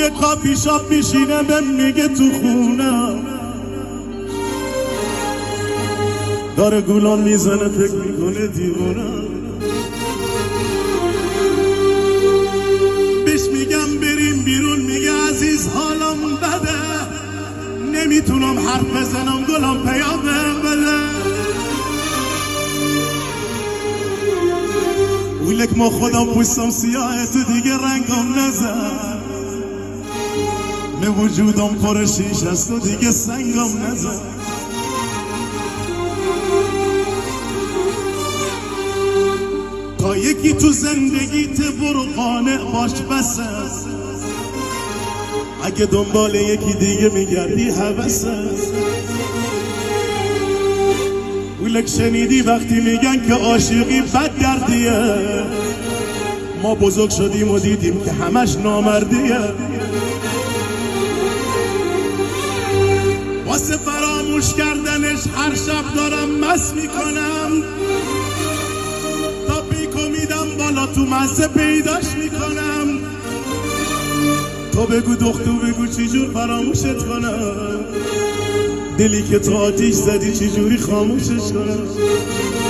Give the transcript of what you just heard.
توی کافی شاپ میشینه بهم میگه تو خونم داره گولان میزنه فکر میکنه دیوونم بهش میگم بریم بیرون میگه عزیز حالم بده نمیتونم حرف بزنم گلم پیامم بده ویلک ما خودم پوستم سیاه تو دیگه رنگم نزن من وجودم پر شیش است تو دیگه سنگم نزن تا یکی تو زندگیت برو قانع باش بسه اگه دنبال یکی دیگه میگردی حوثه ویلک شنیدی وقتی میگن که عاشقی بد دردیه ما بزرگ شدیم و دیدیم که همش نامردیه واسه فراموش کردنش هر شب دارم مست میکنم تا پیکو میدم بالا تو مزه پیداش میکنم تو بگو دختو بگو چی جور فراموشت کنم دلی که تو آتیش زدی چی جوری خاموشش کنم